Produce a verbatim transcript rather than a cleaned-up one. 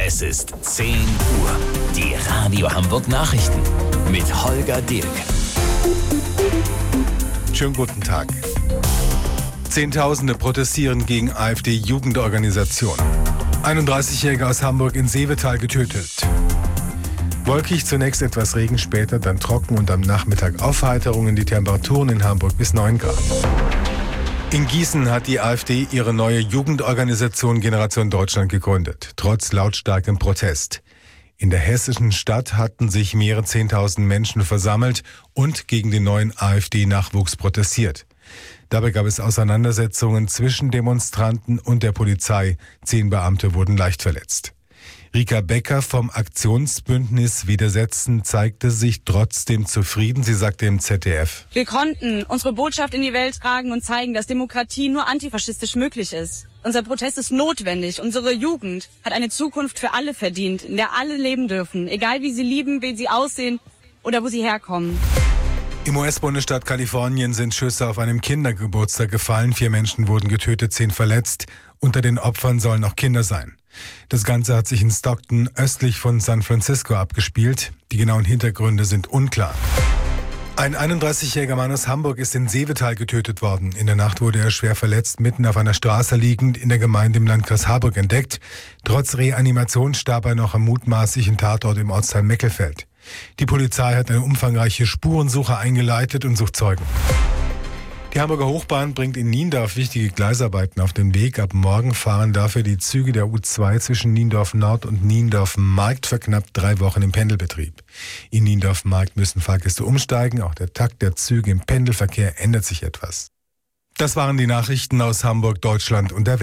Es ist zehn Uhr. Die Radio Hamburg Nachrichten mit Holger Dirk. Schönen guten Tag. Zehntausende protestieren gegen AfD-Jugendorganisation. einunddreißigjähriger aus Hamburg in Seevetal getötet. Wolkig, zunächst etwas Regen, später dann trocken und am Nachmittag Aufheiterungen. Die Temperaturen in Hamburg bis neun Grad. In Gießen hat die AfD ihre neue Jugendorganisation Generation Deutschland gegründet, trotz lautstarkem Protest. In der hessischen Stadt hatten sich mehrere Zehntausend Menschen versammelt und gegen den neuen AfD-Nachwuchs protestiert. Dabei gab es Auseinandersetzungen zwischen Demonstranten und der Polizei. Zehn Beamte wurden leicht verletzt. Rika Becker vom Aktionsbündnis Widersetzen zeigte sich trotzdem zufrieden. Sie sagte im Z D F: Wir konnten unsere Botschaft in die Welt tragen und zeigen, dass Demokratie nur antifaschistisch möglich ist. Unser Protest ist notwendig. Unsere Jugend hat eine Zukunft für alle verdient, in der alle leben dürfen, egal wie sie lieben, wie sie aussehen oder wo sie herkommen. Im U S-Bundesstaat Kalifornien sind Schüsse auf einem Kindergeburtstag gefallen. Vier Menschen wurden getötet, zehn verletzt. Unter den Opfern sollen auch Kinder sein. Das Ganze hat sich in Stockton östlich von San Francisco abgespielt. Die genauen Hintergründe sind unklar. Ein einunddreißigjähriger Mann aus Hamburg ist in Seevetal getötet worden. In der Nacht wurde er schwer verletzt, mitten auf einer Straße liegend in der Gemeinde im Landkreis Harburg entdeckt. Trotz Reanimation starb er noch am mutmaßlichen Tatort im Ortsteil Meckelfeld. Die Polizei hat eine umfangreiche Spurensuche eingeleitet und sucht Zeugen. Die Hamburger Hochbahn bringt in Niendorf wichtige Gleisarbeiten auf den Weg. Ab morgen fahren dafür die Züge der U zwei zwischen Niendorf Nord und Niendorf Markt für knapp drei Wochen im Pendelbetrieb. In Niendorf Markt müssen Fahrgäste umsteigen. Auch der Takt der Züge im Pendelverkehr ändert sich etwas. Das waren die Nachrichten aus Hamburg, Deutschland und der Welt.